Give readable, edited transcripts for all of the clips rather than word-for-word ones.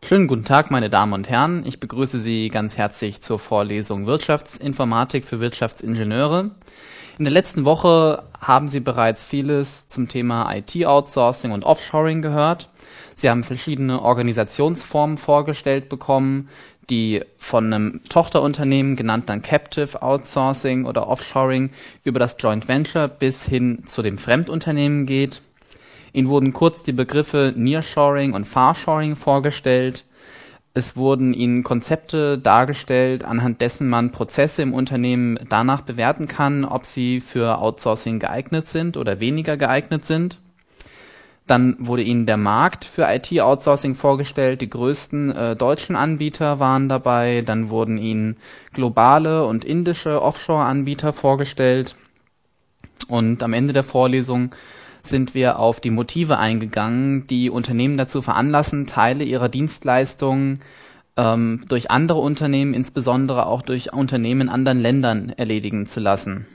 Schönen guten Tag, meine Damen und Herren. Ich begrüße Sie ganz herzlich zur Vorlesung Wirtschaftsinformatik für Wirtschaftsingenieure. In der letzten Woche haben Sie bereits vieles zum Thema IT-Outsourcing und Offshoring gehört. Sie haben verschiedene Organisationsformen vorgestellt bekommen, die von einem Tochterunternehmen, genannt dann Captive Outsourcing oder Offshoring, über das Joint Venture bis hin zu dem Fremdunternehmen geht. Ihnen wurden kurz die Begriffe Nearshoring und Farshoring vorgestellt. Es wurden Ihnen Konzepte dargestellt, anhand dessen man Prozesse im Unternehmen danach bewerten kann, ob sie für Outsourcing geeignet sind oder weniger geeignet sind. Dann wurde Ihnen der Markt für IT-Outsourcing vorgestellt. Die größten deutschen Anbieter waren dabei. Dann wurden Ihnen globale und indische Offshore-Anbieter vorgestellt. Und am Ende der Vorlesung sind wir auf die Motive eingegangen, die Unternehmen dazu veranlassen, Teile ihrer Dienstleistungen durch andere Unternehmen, insbesondere auch durch Unternehmen in anderen Ländern, erledigen zu lassen.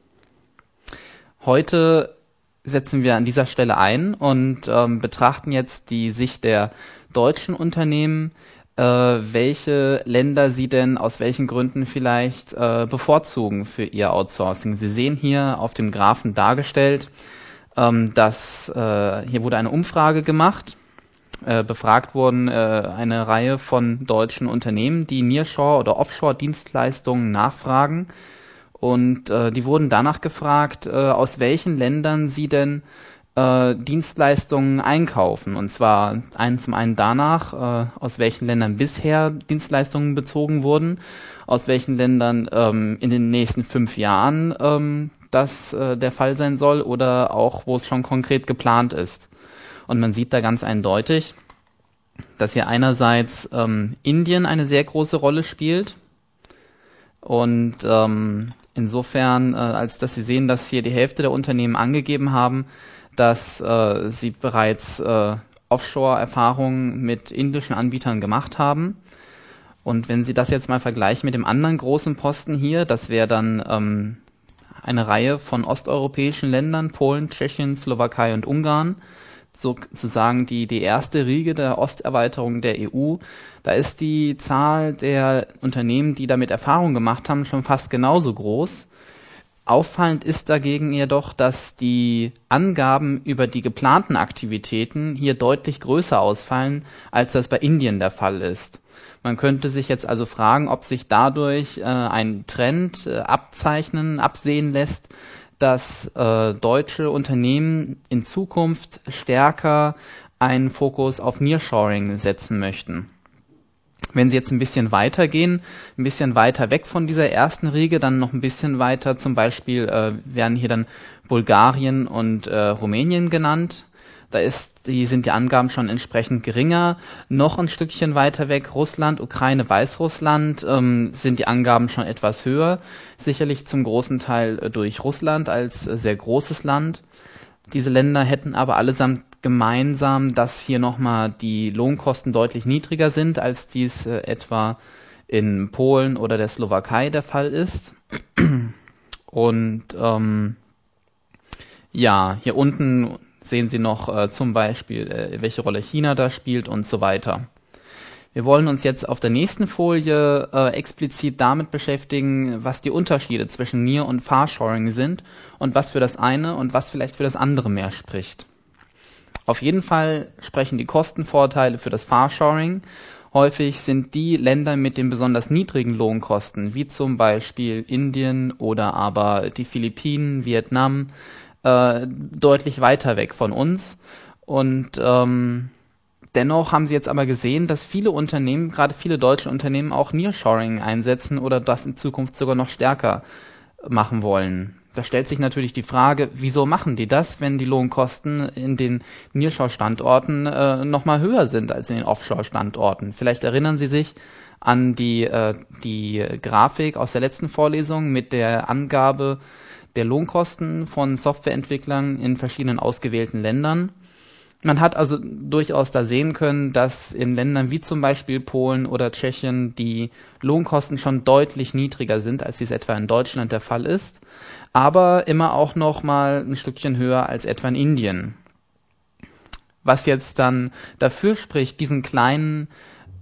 Heute setzen wir an dieser Stelle ein und betrachten jetzt die Sicht der deutschen Unternehmen, welche Länder sie denn aus welchen Gründen vielleicht bevorzugen für ihr Outsourcing. Sie sehen hier auf dem Graphen dargestellt, dass hier wurde eine Umfrage gemacht, befragt wurden eine Reihe von deutschen Unternehmen, die Nearshore- oder Offshore-Dienstleistungen nachfragen, und die wurden danach gefragt, aus welchen Ländern sie denn Dienstleistungen einkaufen, und zwar zum einen danach, aus welchen Ländern bisher Dienstleistungen bezogen wurden, aus welchen Ländern in den nächsten 5 Jahren das der Fall sein soll oder auch, wo es schon konkret geplant ist. Und man sieht da ganz eindeutig, dass hier einerseits Indien eine sehr große Rolle spielt und insofern, als dass Sie sehen, dass hier die Hälfte der Unternehmen angegeben haben, dass sie bereits Offshore-Erfahrungen mit indischen Anbietern gemacht haben. Und wenn Sie das jetzt mal vergleichen mit dem anderen großen Posten hier, das wäre dann eine Reihe von osteuropäischen Ländern, Polen, Tschechien, Slowakei und Ungarn, sozusagen die erste Riege der Osterweiterung der EU. Da ist die Zahl der Unternehmen, die damit Erfahrung gemacht haben, schon fast genauso groß. Auffallend ist dagegen jedoch, dass die Angaben über die geplanten Aktivitäten hier deutlich größer ausfallen, als das bei Indien der Fall ist. Man könnte sich jetzt also fragen, ob sich dadurch ein Trend absehen lässt, dass deutsche Unternehmen in Zukunft stärker einen Fokus auf Nearshoring setzen möchten. Wenn Sie jetzt ein bisschen weiter gehen, ein bisschen weiter weg von dieser ersten Riege, dann noch ein bisschen weiter, zum Beispiel werden hier dann Bulgarien und Rumänien genannt. Sind die Angaben schon entsprechend geringer. Noch ein Stückchen weiter weg, Russland, Ukraine, Weißrussland, sind die Angaben schon etwas höher. Sicherlich zum großen Teil durch Russland als sehr großes Land. Diese Länder hätten aber allesamt gemeinsam, dass hier nochmal die Lohnkosten deutlich niedriger sind, als dies etwa in Polen oder der Slowakei der Fall ist. Und hier unten sehen Sie noch zum Beispiel, welche Rolle China da spielt und so weiter. Wir wollen uns jetzt auf der nächsten Folie explizit damit beschäftigen, was die Unterschiede zwischen Near- und Farshoring sind und was für das eine und was vielleicht für das andere mehr spricht. Auf jeden Fall sprechen die Kostenvorteile für das Farshoring. Häufig sind die Länder mit den besonders niedrigen Lohnkosten, wie zum Beispiel Indien oder aber die Philippinen, Vietnam, deutlich weiter weg von uns. Und dennoch haben sie jetzt aber gesehen, dass viele Unternehmen, gerade viele deutsche Unternehmen, auch Nearshoring einsetzen oder das in Zukunft sogar noch stärker machen wollen. Da stellt sich natürlich die Frage, wieso machen die das, wenn die Lohnkosten in den Nearshore-Standorten nochmal höher sind als in den Offshore-Standorten? Vielleicht erinnern Sie sich an die Grafik aus der letzten Vorlesung mit der Angabe der Lohnkosten von Softwareentwicklern in verschiedenen ausgewählten Ländern. Man hat also durchaus da sehen können, dass in Ländern wie zum Beispiel Polen oder Tschechien die Lohnkosten schon deutlich niedriger sind, als dies etwa in Deutschland der Fall ist, aber immer auch noch mal ein Stückchen höher als etwa in Indien. Was jetzt dann dafür spricht, diesen kleinen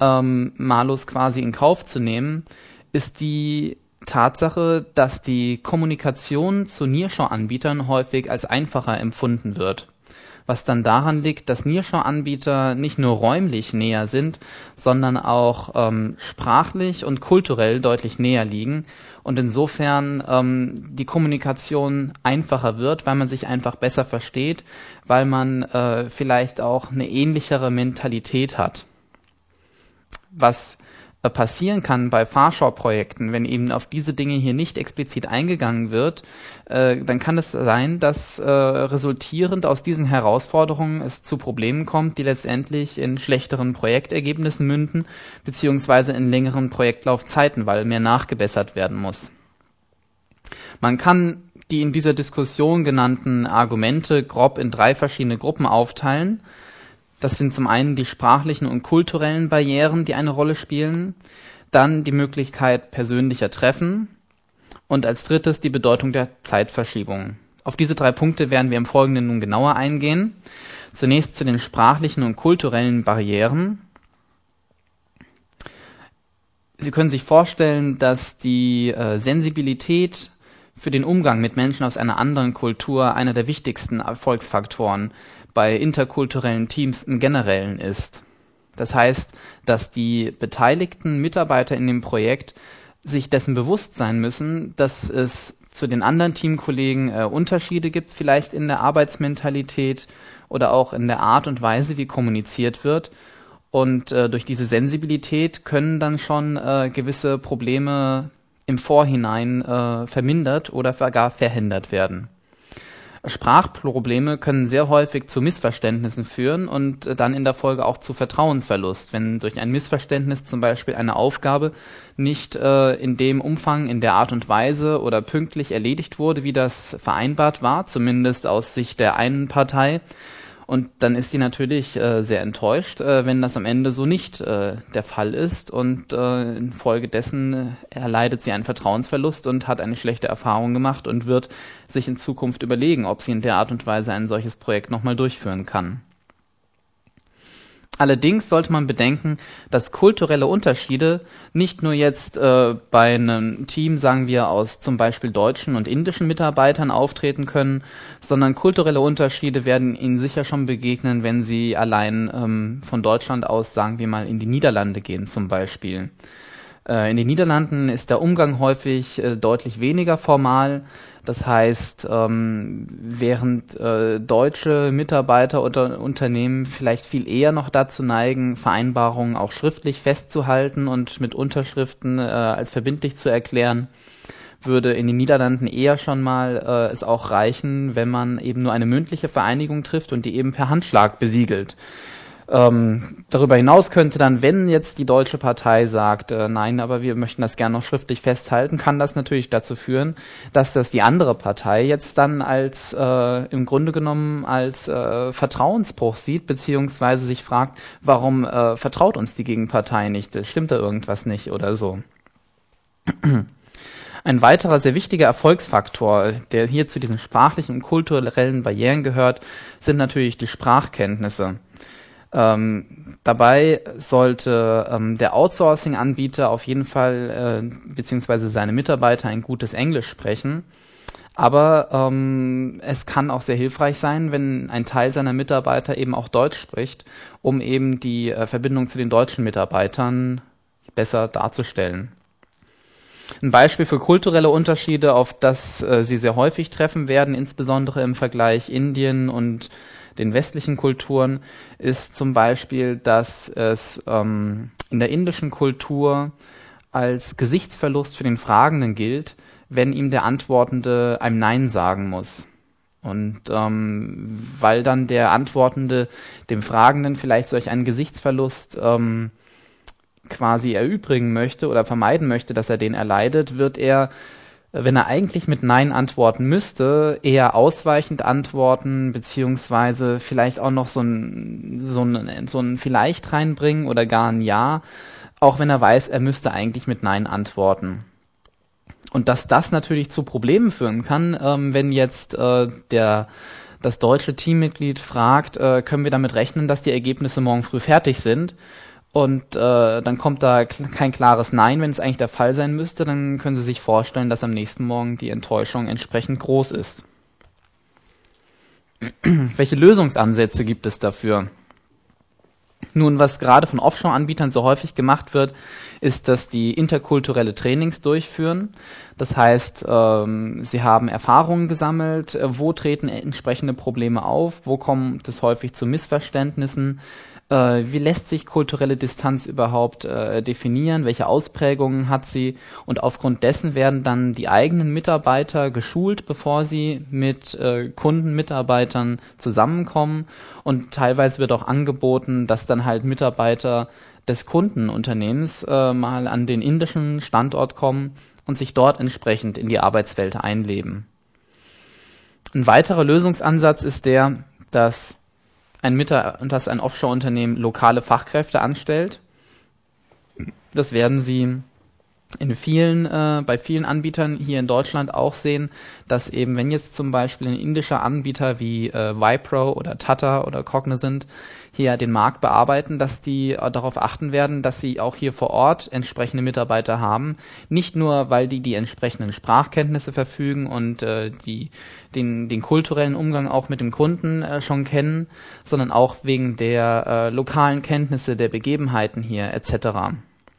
Malus quasi in Kauf zu nehmen, ist die Tatsache, dass die Kommunikation zu Nearshore-Anbietern häufig als einfacher empfunden wird. Was dann daran liegt, dass Nearshore-Anbieter nicht nur räumlich näher sind, sondern auch sprachlich und kulturell deutlich näher liegen und insofern die Kommunikation einfacher wird, weil man sich einfach besser versteht, weil man vielleicht auch eine ähnlichere Mentalität hat. Was passieren kann bei Farshore-Projekten, wenn eben auf diese Dinge hier nicht explizit eingegangen wird, dann kann es sein, dass resultierend aus diesen Herausforderungen es zu Problemen kommt, die letztendlich in schlechteren Projektergebnissen münden, beziehungsweise in längeren Projektlaufzeiten, weil mehr nachgebessert werden muss. Man kann die in dieser Diskussion genannten Argumente grob in 3 verschiedene Gruppen aufteilen. Das sind zum einen die sprachlichen und kulturellen Barrieren, die eine Rolle spielen, dann die Möglichkeit persönlicher Treffen und als drittes die Bedeutung der Zeitverschiebung. Auf diese 3 Punkte werden wir im Folgenden nun genauer eingehen. Zunächst zu den sprachlichen und kulturellen Barrieren. Sie können sich vorstellen, dass die Sensibilität für den Umgang mit Menschen aus einer anderen Kultur einer der wichtigsten Erfolgsfaktoren bei interkulturellen Teams im Generellen ist. Das heißt, dass die beteiligten Mitarbeiter in dem Projekt sich dessen bewusst sein müssen, dass es zu den anderen Teamkollegen Unterschiede gibt, vielleicht in der Arbeitsmentalität oder auch in der Art und Weise, wie kommuniziert wird. Und durch diese Sensibilität können dann schon gewisse Probleme im Vorhinein vermindert oder gar verhindert werden. Sprachprobleme können sehr häufig zu Missverständnissen führen und dann in der Folge auch zu Vertrauensverlust, wenn durch ein Missverständnis zum Beispiel eine Aufgabe nicht in dem Umfang, in der Art und Weise oder pünktlich erledigt wurde, wie das vereinbart war, zumindest aus Sicht der einen Partei. Und dann ist sie natürlich sehr enttäuscht, wenn das am Ende so nicht der Fall ist und infolgedessen erleidet sie einen Vertrauensverlust und hat eine schlechte Erfahrung gemacht und wird sich in Zukunft überlegen, ob sie in der Art und Weise ein solches Projekt nochmal durchführen kann. Allerdings sollte man bedenken, dass kulturelle Unterschiede nicht nur jetzt bei einem Team, sagen wir, aus zum Beispiel deutschen und indischen Mitarbeitern auftreten können, sondern kulturelle Unterschiede werden Ihnen sicher schon begegnen, wenn Sie allein von Deutschland aus, sagen wir mal, in die Niederlande gehen zum Beispiel. In den Niederlanden ist der Umgang häufig deutlich weniger formal. Das heißt, während deutsche Mitarbeiter oder Unternehmen vielleicht viel eher noch dazu neigen, Vereinbarungen auch schriftlich festzuhalten und mit Unterschriften als verbindlich zu erklären, würde in den Niederlanden eher schon mal es auch reichen, wenn man eben nur eine mündliche Vereinigung trifft und die eben per Handschlag besiegelt. Darüber hinaus könnte dann, wenn jetzt die deutsche Partei sagt, nein, aber wir möchten das gerne noch schriftlich festhalten, kann das natürlich dazu führen, dass das die andere Partei jetzt dann als im Grunde genommen als Vertrauensbruch sieht, beziehungsweise sich fragt, warum vertraut uns die Gegenpartei nicht? Stimmt da irgendwas nicht oder so? Ein weiterer sehr wichtiger Erfolgsfaktor, der hier zu diesen sprachlichen und kulturellen Barrieren gehört, sind natürlich die Sprachkenntnisse. Dabei sollte der Outsourcing-Anbieter auf jeden Fall beziehungsweise seine Mitarbeiter ein gutes Englisch sprechen. Aber es kann auch sehr hilfreich sein, wenn ein Teil seiner Mitarbeiter eben auch Deutsch spricht, um eben die Verbindung zu den deutschen Mitarbeitern besser darzustellen. Ein Beispiel für kulturelle Unterschiede, auf das Sie sehr häufig treffen werden, insbesondere im Vergleich Indien und den westlichen Kulturen, ist zum Beispiel, dass es in der indischen Kultur als Gesichtsverlust für den Fragenden gilt, wenn ihm der Antwortende ein Nein sagen muss. Und weil dann der Antwortende dem Fragenden vielleicht solch einen Gesichtsverlust quasi erübrigen möchte oder vermeiden möchte, dass er den erleidet, wird er, wenn er eigentlich mit Nein antworten müsste, eher ausweichend antworten, beziehungsweise vielleicht auch noch so ein Vielleicht reinbringen oder gar ein Ja, auch wenn er weiß, er müsste eigentlich mit Nein antworten. Und dass das natürlich zu Problemen führen kann, wenn jetzt das deutsche Teammitglied fragt, können wir damit rechnen, dass die Ergebnisse morgen früh fertig sind? und dann kommt da kein klares Nein, wenn es eigentlich der Fall sein müsste, dann können Sie sich vorstellen, dass am nächsten Morgen die Enttäuschung entsprechend groß ist. Welche Lösungsansätze gibt es dafür? Nun, was gerade von Offshore-Anbietern so häufig gemacht wird, ist, dass die interkulturelle Trainings durchführen. Das heißt, sie haben Erfahrungen gesammelt, wo treten entsprechende Probleme auf, wo kommt es häufig zu Missverständnissen, wie lässt sich kulturelle Distanz überhaupt definieren, welche Ausprägungen hat sie, und aufgrund dessen werden dann die eigenen Mitarbeiter geschult, bevor sie mit Kundenmitarbeitern zusammenkommen, und teilweise wird auch angeboten, dass dann halt Mitarbeiter des Kundenunternehmens mal an den indischen Standort kommen und sich dort entsprechend in die Arbeitswelt einleben. Ein weiterer Lösungsansatz ist der, dass ein Offshore-Unternehmen lokale Fachkräfte anstellt. Das werden Sie bei vielen Anbietern hier in Deutschland auch sehen, dass eben, wenn jetzt zum Beispiel ein indischer Anbieter wie Wipro oder Tata oder Cognizant hier den Markt bearbeiten, dass die darauf achten werden, dass sie auch hier vor Ort entsprechende Mitarbeiter haben. Nicht nur, weil die entsprechenden Sprachkenntnisse verfügen und den kulturellen Umgang auch mit dem Kunden schon kennen, sondern auch wegen der lokalen Kenntnisse der Begebenheiten hier etc.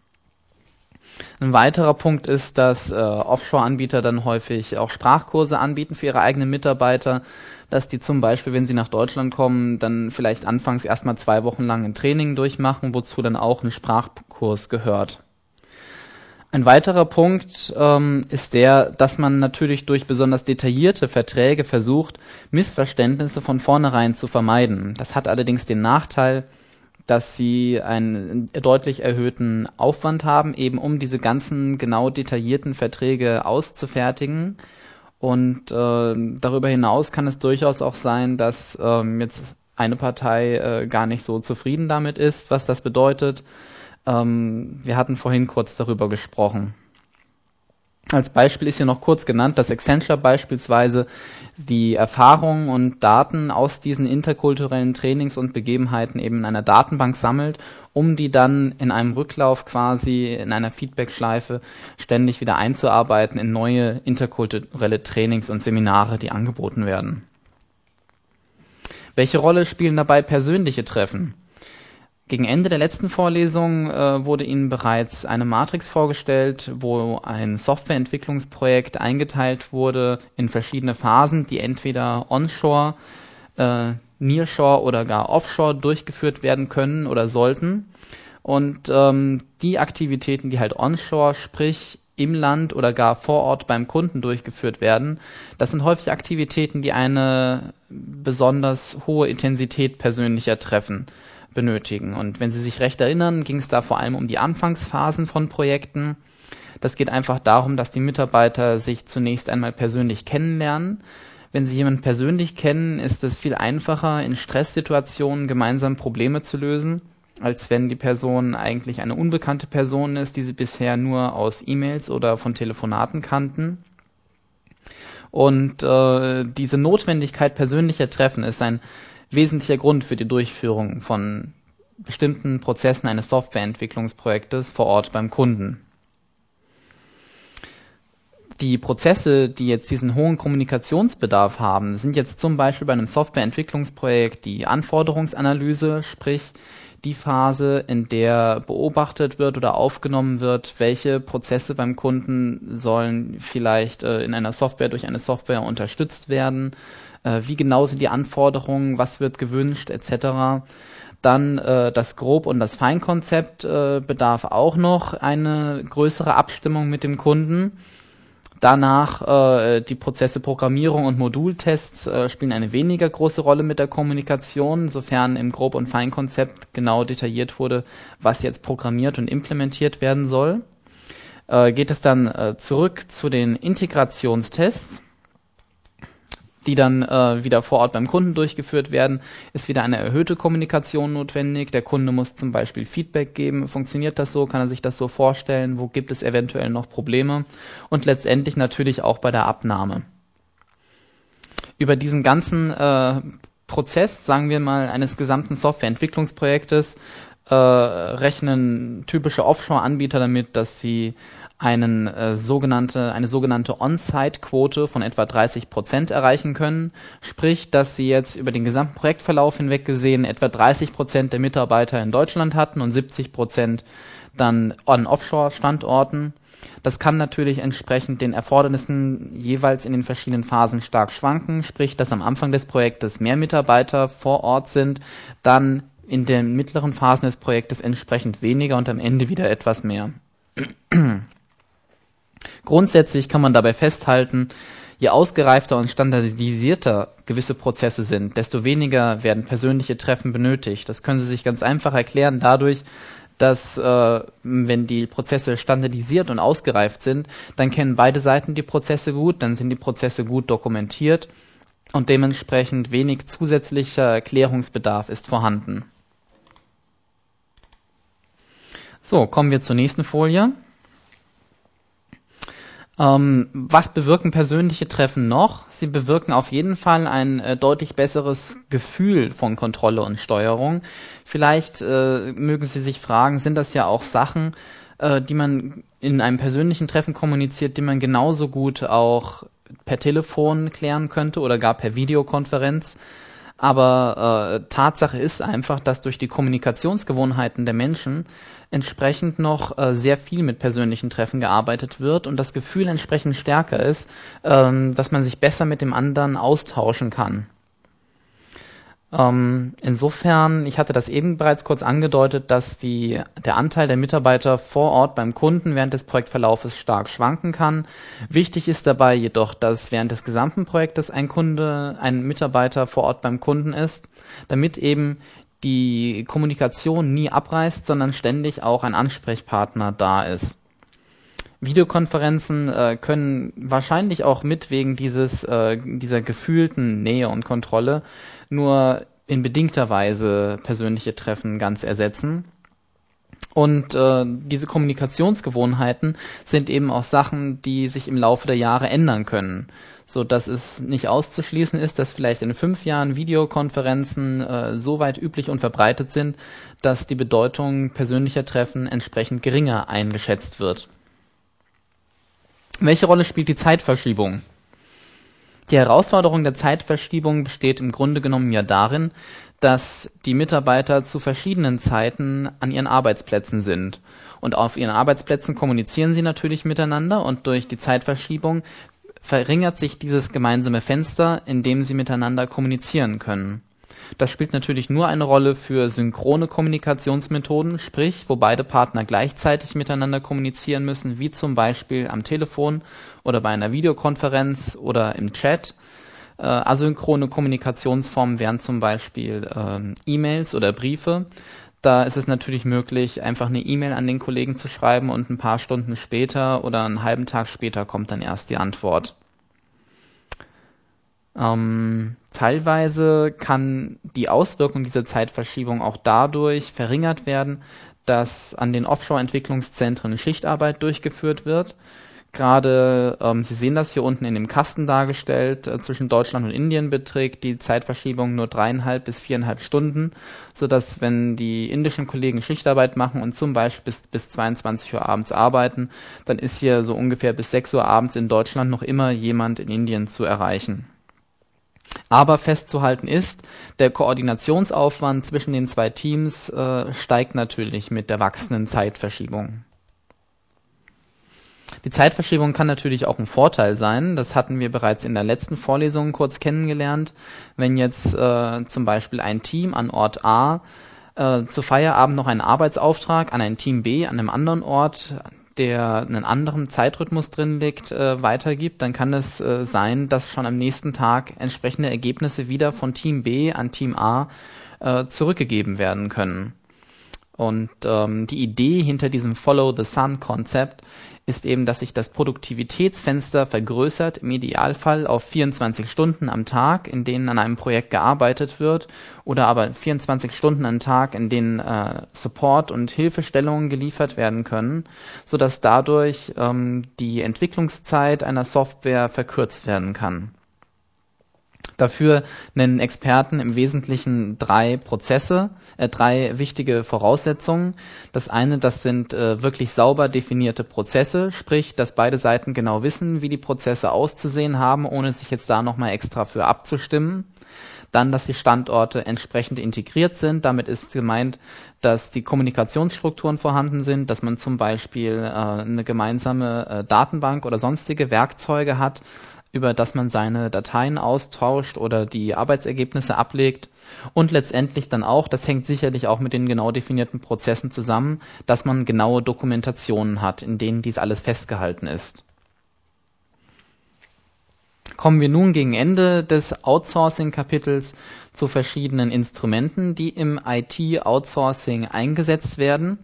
Ein weiterer Punkt ist, dass Offshore-Anbieter dann häufig auch Sprachkurse anbieten für ihre eigenen Mitarbeiter, dass die zum Beispiel, wenn sie nach Deutschland kommen, dann vielleicht anfangs erstmal 2 Wochen lang ein Training durchmachen, wozu dann auch ein Sprachkurs gehört. Ein weiterer Punkt ist der, dass man natürlich durch besonders detaillierte Verträge versucht, Missverständnisse von vornherein zu vermeiden. Das hat allerdings den Nachteil, dass sie einen deutlich erhöhten Aufwand haben, eben um diese ganzen genau detaillierten Verträge auszufertigen. Und darüber hinaus kann es durchaus auch sein, dass jetzt eine Partei gar nicht so zufrieden damit ist, was das bedeutet. Wir hatten vorhin kurz darüber gesprochen. Als Beispiel ist hier noch kurz genannt, dass Accenture beispielsweise die Erfahrungen und Daten aus diesen interkulturellen Trainings und Begebenheiten eben in einer Datenbank sammelt, um die dann in einem Rücklauf quasi in einer Feedbackschleife ständig wieder einzuarbeiten in neue interkulturelle Trainings und Seminare, die angeboten werden. Welche Rolle spielen dabei persönliche Treffen? Gegen Ende der letzten Vorlesung wurde Ihnen bereits eine Matrix vorgestellt, wo ein Softwareentwicklungsprojekt eingeteilt wurde in verschiedene Phasen, die entweder onshore, nearshore oder gar offshore durchgeführt werden können oder sollten. Und die Aktivitäten, die halt onshore, sprich im Land oder gar vor Ort beim Kunden durchgeführt werden, das sind häufig Aktivitäten, die eine besonders hohe Intensität persönlicher Treffen benötigen. Und wenn Sie sich recht erinnern, ging es da vor allem um die Anfangsphasen von Projekten. Das geht einfach darum, dass die Mitarbeiter sich zunächst einmal persönlich kennenlernen. Wenn Sie jemanden persönlich kennen, ist es viel einfacher, in Stresssituationen gemeinsam Probleme zu lösen, als wenn die Person eigentlich eine unbekannte Person ist, die Sie bisher nur aus E-Mails oder von Telefonaten kannten. Und diese Notwendigkeit persönlicher Treffen ist ein wesentlicher Grund für die Durchführung von bestimmten Prozessen eines Softwareentwicklungsprojektes vor Ort beim Kunden. Die Prozesse, die jetzt diesen hohen Kommunikationsbedarf haben, sind jetzt zum Beispiel bei einem Softwareentwicklungsprojekt die Anforderungsanalyse, sprich die Phase, in der beobachtet wird oder aufgenommen wird, welche Prozesse beim Kunden sollen vielleicht in einer Software durch eine Software unterstützt werden, wie genau sind die Anforderungen, was wird gewünscht, etc. Dann das Grob- und das Feinkonzept bedarf auch noch eine größere Abstimmung mit dem Kunden. Danach die Prozesse Programmierung und Modultests spielen eine weniger große Rolle mit der Kommunikation, sofern im Grob- und Feinkonzept genau detailliert wurde, was jetzt programmiert und implementiert werden soll. Geht es dann zurück zu den Integrationstests, die dann wieder vor Ort beim Kunden durchgeführt werden, ist wieder eine erhöhte Kommunikation notwendig. Der Kunde muss zum Beispiel Feedback geben. Funktioniert das so? Kann er sich das so vorstellen? Wo gibt es eventuell noch Probleme? Und letztendlich natürlich auch bei der Abnahme. Über diesen ganzen Prozess, sagen wir mal, eines gesamten Softwareentwicklungsprojektes rechnen typische Offshore-Anbieter damit, dass sie eine sogenannte On-Site-Quote von etwa 30% erreichen können. Sprich, dass sie jetzt über den gesamten Projektverlauf hinweg gesehen etwa 30% der Mitarbeiter in Deutschland hatten und 70% dann an Offshore-Standorten. Das kann natürlich entsprechend den Erfordernissen jeweils in den verschiedenen Phasen stark schwanken. Sprich, dass am Anfang des Projektes mehr Mitarbeiter vor Ort sind, dann in den mittleren Phasen des Projektes entsprechend weniger und am Ende wieder etwas mehr. Grundsätzlich kann man dabei festhalten, je ausgereifter und standardisierter gewisse Prozesse sind, desto weniger werden persönliche Treffen benötigt. Das können Sie sich ganz einfach erklären dadurch, dass wenn die Prozesse standardisiert und ausgereift sind, dann kennen beide Seiten die Prozesse gut, dann sind die Prozesse gut dokumentiert und dementsprechend wenig zusätzlicher Klärungsbedarf ist vorhanden. So, kommen wir zur nächsten Folie. Was bewirken persönliche Treffen noch? Sie bewirken auf jeden Fall ein deutlich besseres Gefühl von Kontrolle und Steuerung. Vielleicht mögen Sie sich fragen, sind das ja auch Sachen, die man in einem persönlichen Treffen kommuniziert, die man genauso gut auch per Telefon klären könnte oder gar per Videokonferenz. Aber Tatsache ist einfach, dass durch die Kommunikationsgewohnheiten der Menschen entsprechend noch sehr viel mit persönlichen Treffen gearbeitet wird und das Gefühl entsprechend stärker ist, dass man sich besser mit dem anderen austauschen kann. Insofern, ich hatte das eben bereits kurz angedeutet, dass der Anteil der Mitarbeiter vor Ort beim Kunden während des Projektverlaufes stark schwanken kann. Wichtig ist dabei jedoch, dass während des gesamten Projektes ein Mitarbeiter vor Ort beim Kunden ist, damit eben die Kommunikation nie abreißt, sondern ständig auch ein Ansprechpartner da ist. Videokonferenzen können wahrscheinlich auch mit wegen dieser gefühlten Nähe und Kontrolle nur in bedingter Weise persönliche Treffen ganz ersetzen. Und diese Kommunikationsgewohnheiten sind eben auch Sachen, die sich im Laufe der Jahre ändern können, so dass es nicht auszuschließen ist, dass vielleicht in 5 Jahren Videokonferenzen so weit üblich und verbreitet sind, dass die Bedeutung persönlicher Treffen entsprechend geringer eingeschätzt wird. Welche Rolle spielt die Zeitverschiebung? Die Herausforderung der Zeitverschiebung besteht im Grunde genommen ja darin, dass die Mitarbeiter zu verschiedenen Zeiten an ihren Arbeitsplätzen sind. Und auf ihren Arbeitsplätzen kommunizieren sie natürlich miteinander und durch die Zeitverschiebung verringert sich dieses gemeinsame Fenster, in dem sie miteinander kommunizieren können. Das spielt natürlich nur eine Rolle für synchrone Kommunikationsmethoden, sprich, wo beide Partner gleichzeitig miteinander kommunizieren müssen, wie zum Beispiel am Telefon oder bei einer Videokonferenz oder im Chat. Asynchrone Kommunikationsformen wären zum Beispiel E-Mails oder Briefe. Da ist es natürlich möglich, einfach eine E-Mail an den Kollegen zu schreiben und ein paar Stunden später oder einen halben Tag später kommt dann erst die Antwort. Teilweise kann die Auswirkung dieser Zeitverschiebung auch dadurch verringert werden, dass an den Offshore-Entwicklungszentren Schichtarbeit durchgeführt wird. Gerade, Sie sehen das hier unten in dem Kasten dargestellt, zwischen Deutschland und Indien beträgt die Zeitverschiebung nur 3,5 bis 4,5 Stunden, sodass, wenn die indischen Kollegen Schichtarbeit machen und zum Beispiel bis 22 Uhr abends arbeiten, dann ist hier so ungefähr bis 6 Uhr abends in Deutschland noch immer jemand in Indien zu erreichen. Aber festzuhalten ist, der Koordinationsaufwand zwischen den zwei Teams steigt natürlich mit der wachsenden Zeitverschiebung. Die Zeitverschiebung kann natürlich auch ein Vorteil sein. Das hatten wir bereits in der letzten Vorlesung kurz kennengelernt. Wenn jetzt zum Beispiel ein Team an Ort A zu Feierabend noch einen Arbeitsauftrag an ein Team B an einem anderen Ort, der einen anderen Zeitrhythmus drin liegt, weitergibt, dann kann es sein, dass schon am nächsten Tag entsprechende Ergebnisse wieder von Team B an Team A zurückgegeben werden können. Und die Idee hinter diesem Follow-the-Sun-Konzept ist eben, dass sich das Produktivitätsfenster vergrößert, im Idealfall auf 24 Stunden am Tag, in denen an einem Projekt gearbeitet wird, oder aber 24 Stunden am Tag, in denen Support und Hilfestellungen geliefert werden können, sodass dadurch die Entwicklungszeit einer Software verkürzt werden kann. Dafür nennen Experten im Wesentlichen drei wichtige Voraussetzungen. Das eine, das sind wirklich sauber definierte Prozesse, sprich, dass beide Seiten genau wissen, wie die Prozesse auszusehen haben, ohne sich jetzt da nochmal extra für abzustimmen. Dann, dass die Standorte entsprechend integriert sind. Damit ist gemeint, dass die Kommunikationsstrukturen vorhanden sind, dass man zum Beispiel eine gemeinsame Datenbank oder sonstige Werkzeuge hat, über das man seine Dateien austauscht oder die Arbeitsergebnisse ablegt. Und letztendlich dann auch, das hängt sicherlich auch mit den genau definierten Prozessen zusammen, dass man genaue Dokumentationen hat, in denen dies alles festgehalten ist. Kommen wir nun gegen Ende des Outsourcing-Kapitels zu verschiedenen Instrumenten, die im IT-Outsourcing eingesetzt werden.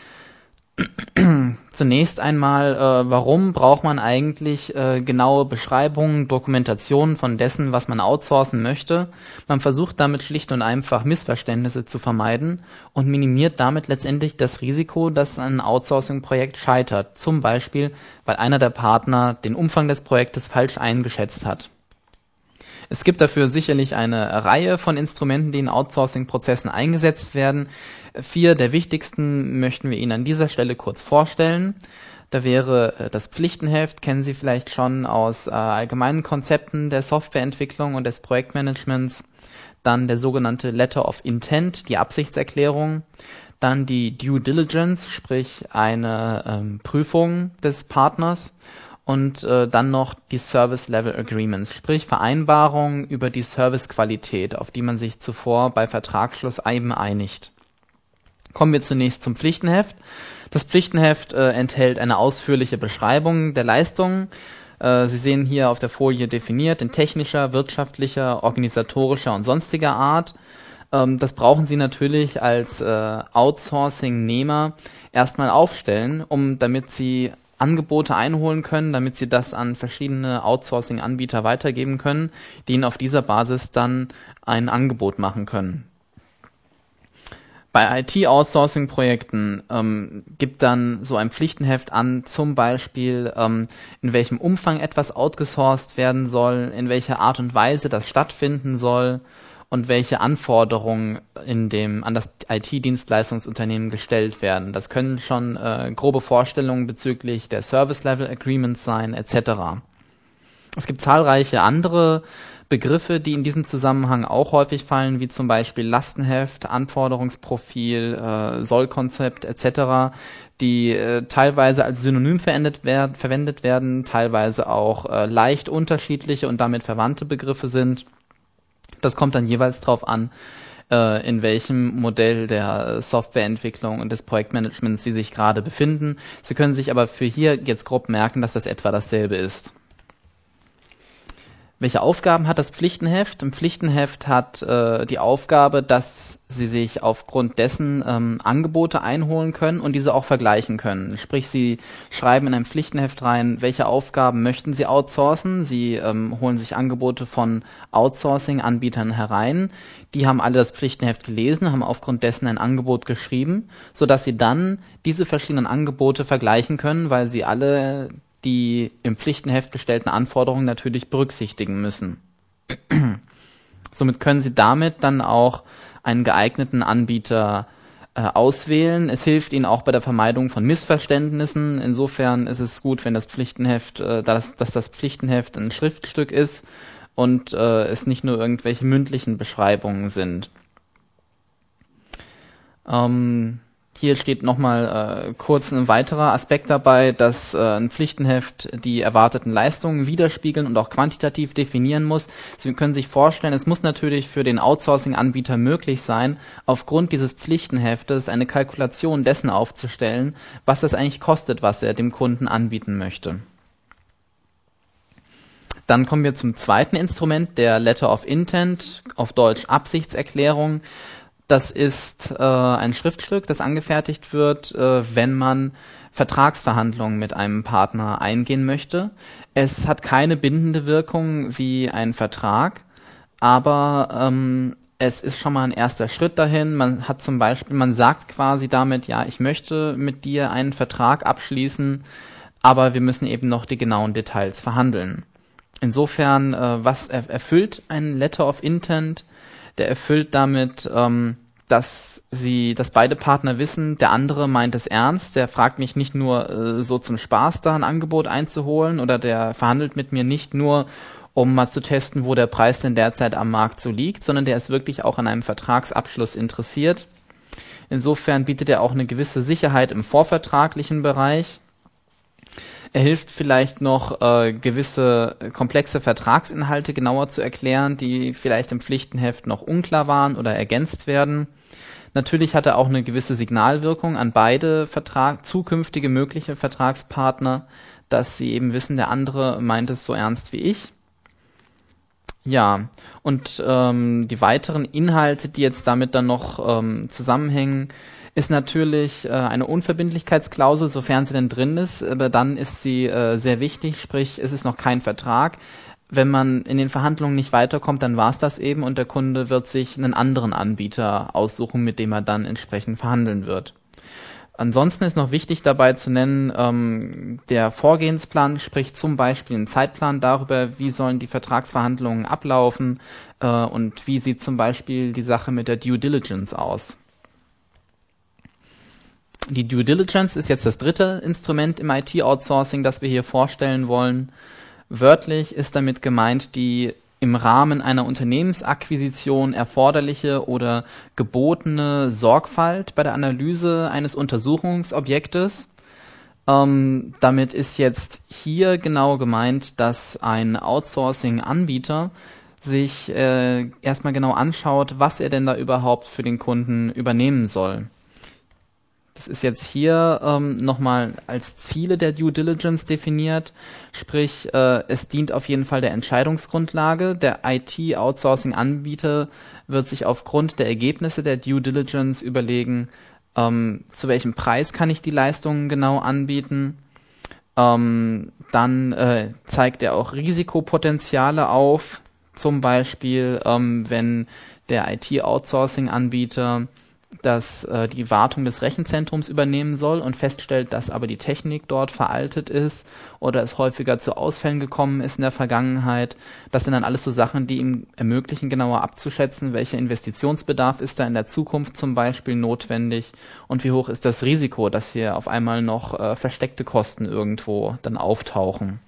Zunächst einmal, warum braucht man eigentlich genaue Beschreibungen, Dokumentationen von dessen, was man outsourcen möchte? Man versucht damit schlicht und einfach Missverständnisse zu vermeiden und minimiert damit letztendlich das Risiko, dass ein Outsourcing-Projekt scheitert. Zum Beispiel, weil einer der Partner den Umfang des Projektes falsch eingeschätzt hat. Es gibt dafür sicherlich eine Reihe von Instrumenten, die in Outsourcing-Prozessen eingesetzt werden. 4 der wichtigsten möchten wir Ihnen an dieser Stelle kurz vorstellen. Da wäre das Pflichtenheft, kennen Sie vielleicht schon aus allgemeinen Konzepten der Softwareentwicklung und des Projektmanagements. Dann der sogenannte Letter of Intent, die Absichtserklärung. Dann die Due Diligence, sprich eine Prüfung des Partners. Und dann noch die Service Level Agreements, sprich Vereinbarungen über die Servicequalität, auf die man sich zuvor bei Vertragsschluss eben einigt. Kommen wir zunächst zum Pflichtenheft. Das Pflichtenheft enthält eine ausführliche Beschreibung der Leistungen. Sie sehen hier auf der Folie definiert in technischer, wirtschaftlicher, organisatorischer und sonstiger Art. Das brauchen Sie natürlich als Outsourcing-Nehmer erstmal aufstellen, damit Sie Angebote einholen können, damit Sie das an verschiedene Outsourcing-Anbieter weitergeben können, die Ihnen auf dieser Basis dann ein Angebot machen können. Bei IT-Outsourcing-Projekten gibt dann so ein Pflichtenheft an, zum Beispiel in welchem Umfang etwas outgesourced werden soll, in welcher Art und Weise das stattfinden soll und welche Anforderungen an das IT-Dienstleistungsunternehmen gestellt werden. Das können schon grobe Vorstellungen bezüglich der Service-Level-Agreements sein, etc. Es gibt zahlreiche andere Begriffe, die in diesem Zusammenhang auch häufig fallen, wie zum Beispiel Lastenheft, Anforderungsprofil, Sollkonzept etc., die teilweise als Synonym verwendet werden, teilweise auch leicht unterschiedliche und damit verwandte Begriffe sind. Das kommt dann jeweils darauf an, in welchem Modell der Softwareentwicklung und des Projektmanagements Sie sich gerade befinden. Sie können sich aber für hier jetzt grob merken, dass das etwa dasselbe ist. Welche Aufgaben hat das Pflichtenheft? Im Pflichtenheft hat die Aufgabe, dass Sie sich aufgrund dessen Angebote einholen können und diese auch vergleichen können. Sprich, Sie schreiben in ein Pflichtenheft rein, welche Aufgaben möchten Sie outsourcen. Sie holen sich Angebote von Outsourcing-Anbietern herein. Die haben alle das Pflichtenheft gelesen, haben aufgrund dessen ein Angebot geschrieben, sodass Sie dann diese verschiedenen Angebote vergleichen können, weil Sie alle die im Pflichtenheft gestellten Anforderungen natürlich berücksichtigen müssen. Somit können Sie damit dann auch einen geeigneten Anbieter auswählen. Es hilft Ihnen auch bei der Vermeidung von Missverständnissen. Insofern ist es gut, wenn das Pflichtenheft, dass das Pflichtenheft ein Schriftstück ist und es nicht nur irgendwelche mündlichen Beschreibungen sind. Hier steht nochmal kurz ein weiterer Aspekt dabei, dass ein Pflichtenheft die erwarteten Leistungen widerspiegeln und auch quantitativ definieren muss. Sie können sich vorstellen, es muss natürlich für den Outsourcing-Anbieter möglich sein, aufgrund dieses Pflichtenheftes eine Kalkulation dessen aufzustellen, was das eigentlich kostet, was er dem Kunden anbieten möchte. Dann kommen wir zum zweiten Instrument, der Letter of Intent, auf Deutsch Absichtserklärung. Das ist ein Schriftstück, das angefertigt wird, wenn man Vertragsverhandlungen mit einem Partner eingehen möchte. Es hat keine bindende Wirkung wie ein Vertrag, aber es ist schon mal ein erster Schritt dahin. Man sagt quasi damit, ja, ich möchte mit dir einen Vertrag abschließen, aber wir müssen eben noch die genauen Details verhandeln. Insofern, was erfüllt ein Letter of Intent? Der erfüllt damit, dass beide Partner wissen, der andere meint es ernst, der fragt mich nicht nur so zum Spaß da ein Angebot einzuholen, oder der verhandelt mit mir nicht nur, um mal zu testen, wo der Preis denn derzeit am Markt so liegt, sondern der ist wirklich auch an einem Vertragsabschluss interessiert. Insofern bietet er auch eine gewisse Sicherheit im vorvertraglichen Bereich. Er hilft vielleicht noch, gewisse komplexe Vertragsinhalte genauer zu erklären, die vielleicht im Pflichtenheft noch unklar waren oder ergänzt werden. Natürlich hat er auch eine gewisse Signalwirkung an beide zukünftige mögliche Vertragspartner, dass sie eben wissen, der andere meint es so ernst wie ich. Ja, und die weiteren Inhalte, die jetzt damit dann noch zusammenhängen, ist natürlich eine Unverbindlichkeitsklausel, sofern sie denn drin ist, aber dann ist sie sehr wichtig, sprich es ist noch kein Vertrag. Wenn man in den Verhandlungen nicht weiterkommt, dann war es das eben und der Kunde wird sich einen anderen Anbieter aussuchen, mit dem er dann entsprechend verhandeln wird. Ansonsten ist noch wichtig dabei zu nennen, der Vorgehensplan, sprich zum Beispiel einen Zeitplan darüber, wie sollen die Vertragsverhandlungen ablaufen und wie sieht zum Beispiel die Sache mit der Due Diligence aus. Die Due Diligence ist jetzt das dritte Instrument im IT-Outsourcing, das wir hier vorstellen wollen. Wörtlich ist damit gemeint die im Rahmen einer Unternehmensakquisition erforderliche oder gebotene Sorgfalt bei der Analyse eines Untersuchungsobjektes. Damit ist jetzt hier genau gemeint, dass ein Outsourcing-Anbieter sich erstmal genau anschaut, was er denn da überhaupt für den Kunden übernehmen soll. Das ist jetzt hier nochmal als Ziele der Due Diligence definiert, sprich es dient auf jeden Fall der Entscheidungsgrundlage. Der IT-Outsourcing-Anbieter wird sich aufgrund der Ergebnisse der Due Diligence überlegen, zu welchem Preis kann ich die Leistungen genau anbieten. Dann zeigt er auch Risikopotenziale auf, zum Beispiel wenn der IT-Outsourcing-Anbieter die Wartung des Rechenzentrums übernehmen soll und feststellt, dass aber die Technik dort veraltet ist oder es häufiger zu Ausfällen gekommen ist in der Vergangenheit. Das sind dann alles so Sachen, die ihm ermöglichen, genauer abzuschätzen, welcher Investitionsbedarf ist da in der Zukunft zum Beispiel notwendig und wie hoch ist das Risiko, dass hier auf einmal noch versteckte Kosten irgendwo dann auftauchen.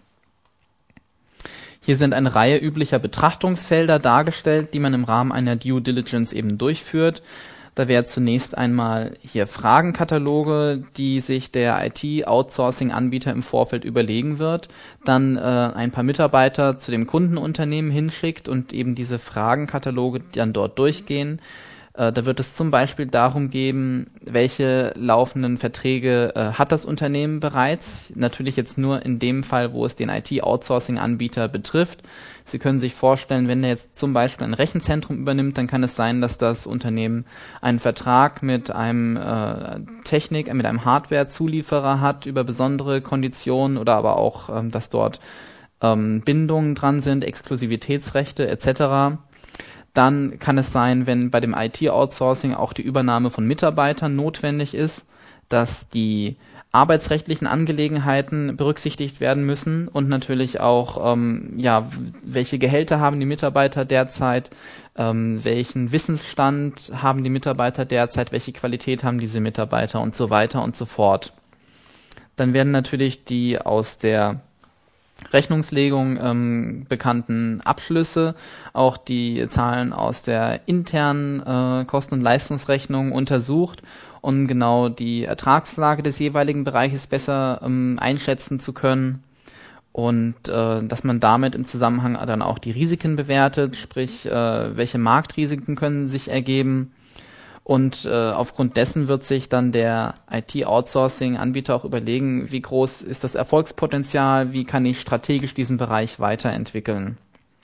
Hier sind eine Reihe üblicher Betrachtungsfelder dargestellt, die man im Rahmen einer Due Diligence eben durchführt. Da wäre zunächst einmal hier Fragenkataloge, die sich der IT-Outsourcing-Anbieter im Vorfeld überlegen wird, dann ein paar Mitarbeiter zu dem Kundenunternehmen hinschickt und eben diese Fragenkataloge dann dort durchgehen. Da wird es zum Beispiel darum gehen, welche laufenden Verträge hat das Unternehmen bereits. Natürlich jetzt nur in dem Fall, wo es den IT-Outsourcing-Anbieter betrifft. Sie können sich vorstellen, wenn er jetzt zum Beispiel ein Rechenzentrum übernimmt, dann kann es sein, dass das Unternehmen einen Vertrag mit einem mit einem Hardware-Zulieferer hat über besondere Konditionen oder aber auch, dass dort Bindungen dran sind, Exklusivitätsrechte etc. Dann kann es sein, wenn bei dem IT-Outsourcing auch die Übernahme von Mitarbeitern notwendig ist, dass die arbeitsrechtlichen Angelegenheiten berücksichtigt werden müssen und natürlich auch, welche Gehälter haben die Mitarbeiter derzeit, welchen Wissensstand haben die Mitarbeiter derzeit, welche Qualität haben diese Mitarbeiter und so weiter und so fort. Dann werden natürlich die aus der Rechnungslegung bekannten Abschlüsse, auch die Zahlen aus der internen Kosten- und Leistungsrechnung untersucht, um genau die Ertragslage des jeweiligen Bereiches besser einschätzen zu können und dass man damit im Zusammenhang dann auch die Risiken bewertet, sprich welche Marktrisiken können sich ergeben. Und aufgrund dessen wird sich dann der IT-Outsourcing-Anbieter auch überlegen, wie groß ist das Erfolgspotenzial, wie kann ich strategisch diesen Bereich weiterentwickeln.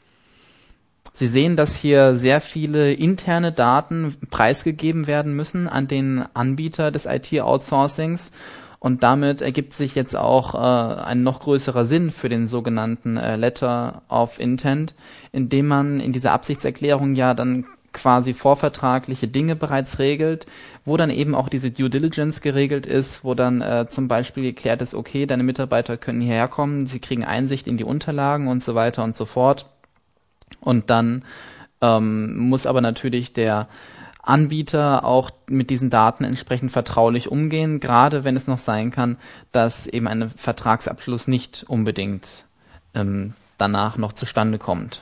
Sie sehen, dass hier sehr viele interne Daten preisgegeben werden müssen an den Anbieter des IT-Outsourcings. Und damit ergibt sich jetzt auch ein noch größerer Sinn für den sogenannten Letter of Intent, indem man in dieser Absichtserklärung ja dann quasi vorvertragliche Dinge bereits regelt, wo dann eben auch diese Due Diligence geregelt ist, wo dann zum Beispiel geklärt ist, okay, deine Mitarbeiter können hierher kommen, sie kriegen Einsicht in die Unterlagen und so weiter und so fort. Und dann muss aber natürlich der Anbieter auch mit diesen Daten entsprechend vertraulich umgehen, gerade wenn es noch sein kann, dass eben ein Vertragsabschluss nicht unbedingt danach noch zustande kommt.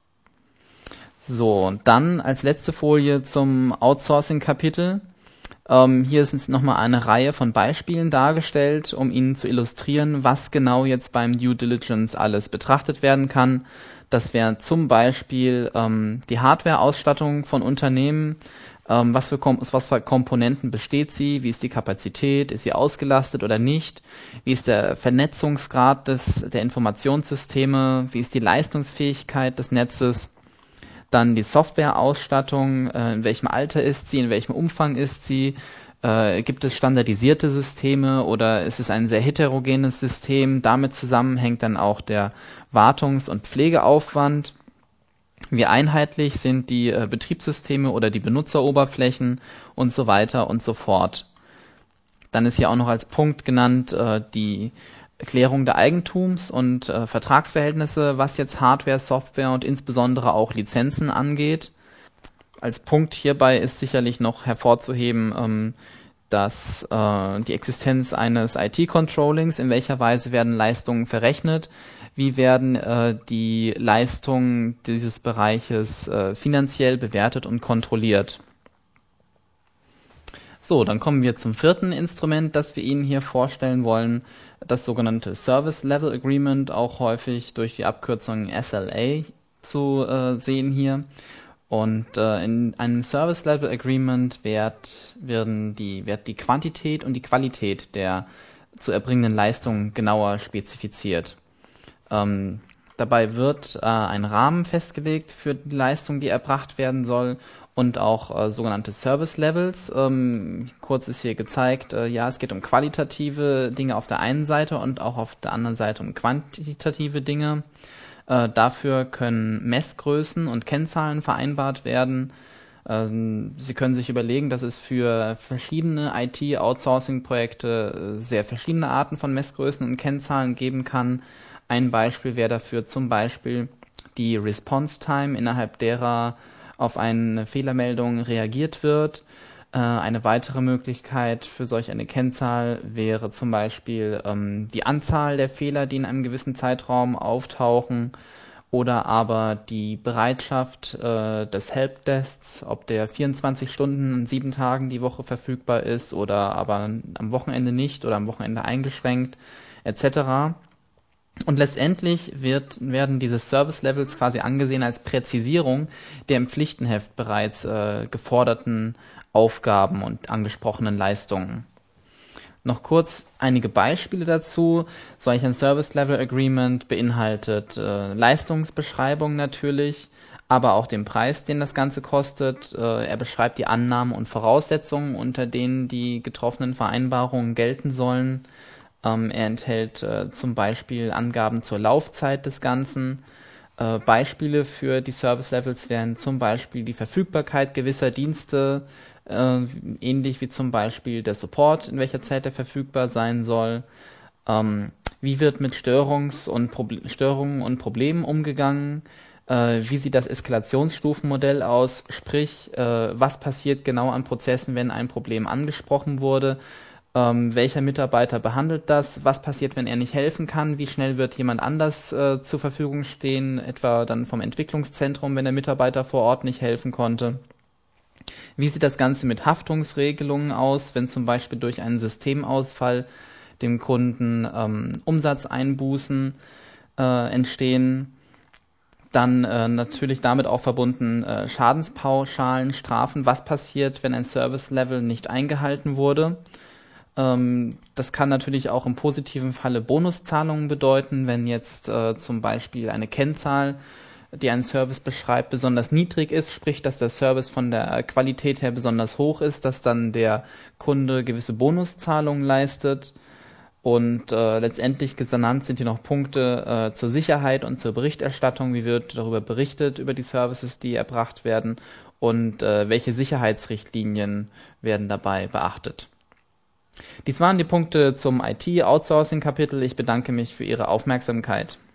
So, und dann als letzte Folie zum Outsourcing-Kapitel. Hier ist nochmal eine Reihe von Beispielen dargestellt, um Ihnen zu illustrieren, was genau jetzt beim Due Diligence alles betrachtet werden kann. Das wäre zum Beispiel die Hardware-Ausstattung von Unternehmen. Was für Komponenten besteht sie? Wie ist die Kapazität? Ist sie ausgelastet oder nicht? Wie ist der Vernetzungsgrad der Informationssysteme? Wie ist die Leistungsfähigkeit des Netzes? Dann die Softwareausstattung, in welchem Alter ist sie, in welchem Umfang ist sie, gibt es standardisierte Systeme oder ist es ein sehr heterogenes System? Damit zusammenhängt dann auch der Wartungs- und Pflegeaufwand. Wie einheitlich sind die Betriebssysteme oder die Benutzeroberflächen und so weiter und so fort. Dann ist hier auch noch als Punkt genannt die Klärung der Eigentums- und Vertragsverhältnisse, was jetzt Hardware, Software und insbesondere auch Lizenzen angeht. Als Punkt hierbei ist sicherlich noch hervorzuheben, dass die Existenz eines IT-Controllings, in welcher Weise werden Leistungen verrechnet, wie werden die Leistungen dieses Bereiches finanziell bewertet und kontrolliert. So, dann kommen wir zum vierten Instrument, das wir Ihnen hier vorstellen wollen, das sogenannte Service Level Agreement, auch häufig durch die Abkürzung SLA zu sehen hier. Und in einem Service Level Agreement wird die Quantität und die Qualität der zu erbringenden Leistungen genauer spezifiziert. Dabei wird ein Rahmen festgelegt für die Leistung, die erbracht werden soll, und auch sogenannte Service Levels. Kurz ist hier gezeigt, ja, es geht um qualitative Dinge auf der einen Seite und auch auf der anderen Seite um quantitative Dinge. Dafür können Messgrößen und Kennzahlen vereinbart werden. Sie können sich überlegen, dass es für verschiedene IT-Outsourcing-Projekte sehr verschiedene Arten von Messgrößen und Kennzahlen geben kann. Ein Beispiel wäre dafür zum Beispiel die Response Time, innerhalb derer auf eine Fehlermeldung reagiert wird. Eine weitere Möglichkeit für solch eine Kennzahl wäre zum Beispiel die Anzahl der Fehler, die in einem gewissen Zeitraum auftauchen, oder aber die Bereitschaft des Helpdesks, ob der 24 Stunden an 7 Tagen die Woche verfügbar ist oder aber am Wochenende nicht oder am Wochenende eingeschränkt, etc. Und letztendlich werden diese Service Levels quasi angesehen als Präzisierung der im Pflichtenheft bereits geforderten Aufgaben und angesprochenen Leistungen. Noch kurz einige Beispiele dazu. Solch ein Service Level Agreement beinhaltet Leistungsbeschreibung natürlich, aber auch den Preis, den das Ganze kostet. Er beschreibt die Annahmen und Voraussetzungen, unter denen die getroffenen Vereinbarungen gelten sollen. Er enthält zum Beispiel Angaben zur Laufzeit des Ganzen. Beispiele für die Service Levels wären zum Beispiel die Verfügbarkeit gewisser Dienste, ähnlich wie zum Beispiel der Support, in welcher Zeit er verfügbar sein soll. Wie wird mit Störungen und Problemen umgegangen? Wie sieht das Eskalationsstufenmodell aus? Sprich, was passiert genau an Prozessen, wenn ein Problem angesprochen wurde? Welcher Mitarbeiter behandelt das? Was passiert, wenn er nicht helfen kann? Wie schnell wird jemand anders zur Verfügung stehen, etwa dann vom Entwicklungszentrum, wenn der Mitarbeiter vor Ort nicht helfen konnte? Wie sieht das Ganze mit Haftungsregelungen aus, wenn zum Beispiel durch einen Systemausfall dem Kunden Umsatzeinbußen entstehen? Dann natürlich damit auch verbunden Schadenspauschalen, Strafen. Was passiert, wenn ein Service-Level nicht eingehalten wurde? Das kann natürlich auch im positiven Falle Bonuszahlungen bedeuten, wenn jetzt zum Beispiel eine Kennzahl, die einen Service beschreibt, besonders niedrig ist, sprich, dass der Service von der Qualität her besonders hoch ist, dass dann der Kunde gewisse Bonuszahlungen leistet. Und letztendlich genannt sind hier noch Punkte zur Sicherheit und zur Berichterstattung, wie wird darüber berichtet, über die Services, die erbracht werden, und welche Sicherheitsrichtlinien werden dabei beachtet. Dies waren die Punkte zum IT-Outsourcing-Kapitel. Ich bedanke mich für Ihre Aufmerksamkeit.